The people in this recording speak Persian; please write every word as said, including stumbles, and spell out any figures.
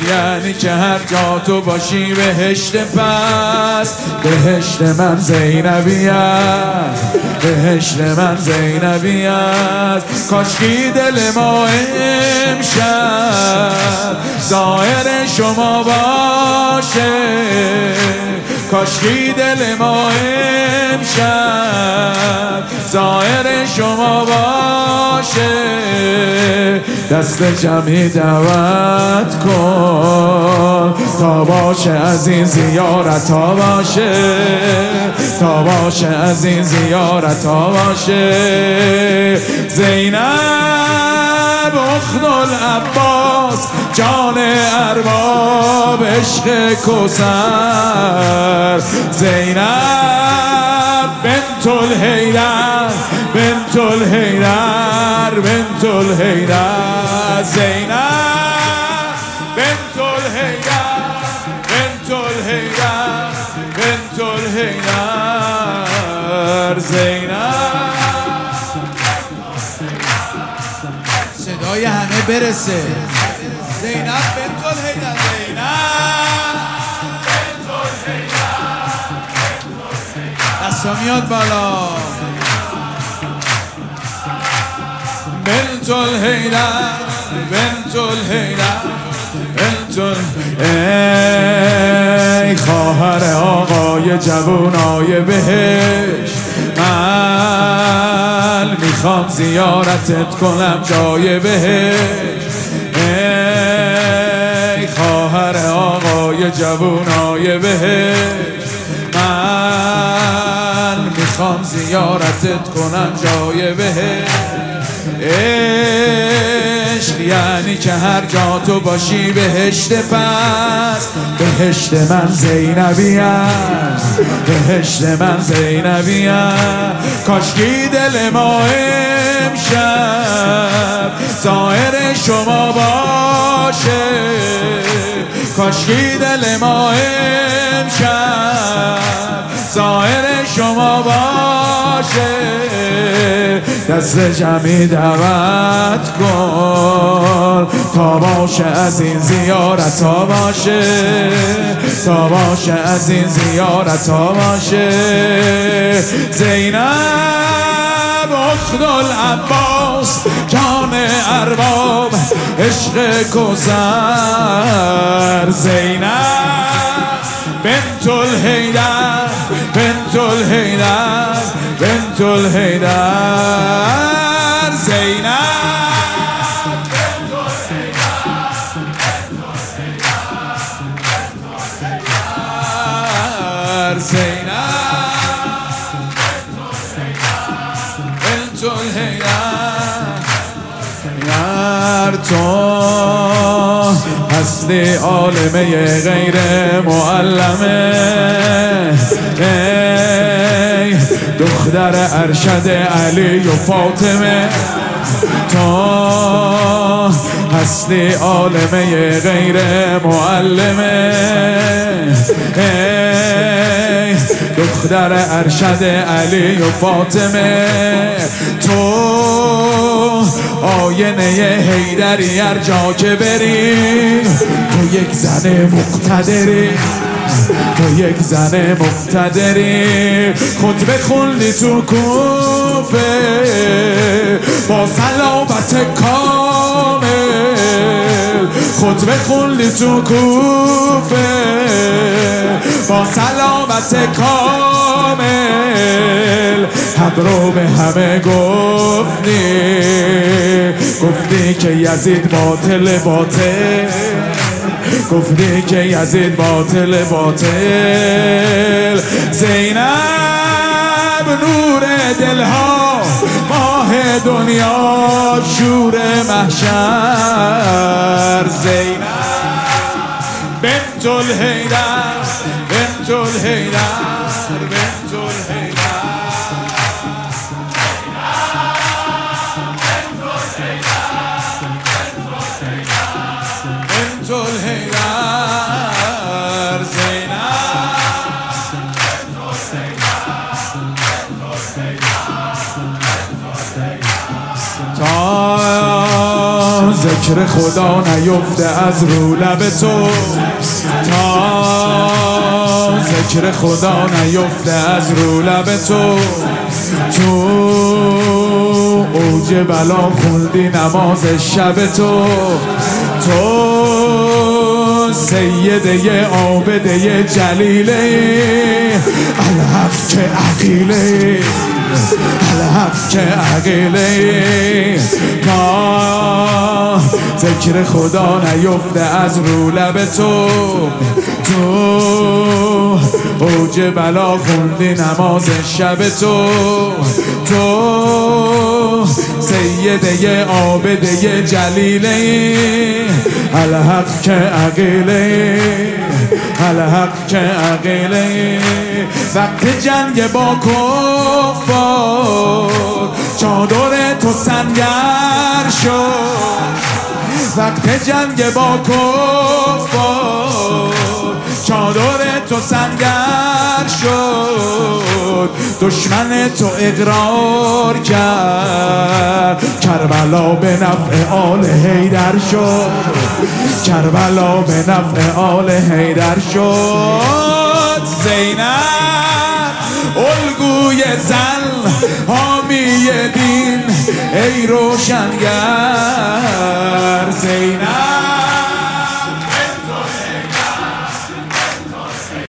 یعنی که هر جا تو باشی بهشت پس. بهشت من زینبی است، بهشت من زینبی است. کاشکی دل ما امشب ظاهر شما باشه، کاشکی دل ما امشب ظاهر شما باشه. دست جمعی دعوت کن تا باشه از این زیارت ها باشه، تا باشه از این زیارت ها باشه. زینب اخت العباس جان ارباب عشق کوثر. زینب بنت الحیدر، بنت الحیدر، بنت الحیدر. زینب بنت الحیدر، بنت الحیدر، بنت الحیدر. زینب صدای همه برسه. زینب بنت الحیدر، زینب بنت الحیدر. دستا میاد بالا. بنت الحیدر، بنت الحیدر، بنت الحیدر. ای خواهر آقای جوونای بهشت، من میخوام زیارتت کنم جای بهشت. ای خواهر آقای جوونای بهشت، من میخوام زیارتت کنم جای بهشت. عشق یعنی که هر جا تو باشی بهشت پس. بهشت من زینبی است، بهشت من زینبی است. کاشکی دل ما امشب ظاهر شما باشه، کاشکی دل ما امشب ظاهر شما باشه. دست جمعی دعوت کن تا باشه از این زیارت ها باشه، تا باشه از این زیارت ها باشه. زینب اخت العباس جان ارباب عشق کوثر. زینب بنت الحیدر، بنت الحیدر، بنت الحیدر. زینب بنت الحیدر، بنت الحیدر. زینب بنت الحیدر. تو هستی عالمه غیر معلمه، ای دختر ارشد علی و فاطمه. تو هستی عالمه غیر معلمه، ای دختر ارشد علی و فاطمه. تو آینه حیدری هر جا که بری، تو یک زن مقتدری، تو یک زن مقتدری. خطبه خوندی تو کوفه با صلابت کامل، خطبه خوندی تو کوفه با صلابت کامل. حق رو به همه گفتی، گفتی که یزید باطل باطل، گفتی که یزید باطل باطل. زینب نور دلها، ماه دنیا، شور محشر. زینب بنت الحیدر، بنت الحیدر، بنت الحیدر. بنت الحیدر. زینب ذکر خدا نیفته از رو لب تو، تا ذکر خدا نیفته از رو لب تو. تو اوج بلا خوندی نماز شب تو، تو سیده عابده جلیله، الحق که عقیله، الحق که عقیله. تا ذکر خدا نیفته از رو لب تو، تو اوج بلا خوندی نماز شب تو، تو سیده عابده جلیله، الحق که عقیله، الحق که عقیله. وقت جنگ با کفار چادر تو سنگر شد، وقت جنگ با کفار چادر تو سنگر شد. دشمن تو اقرار کرد کربلا به نفع آل حیدر شد، کربلا به نفع آل حیدر شد. زینب الگوی زن حامی دین ای روشنگر، زینب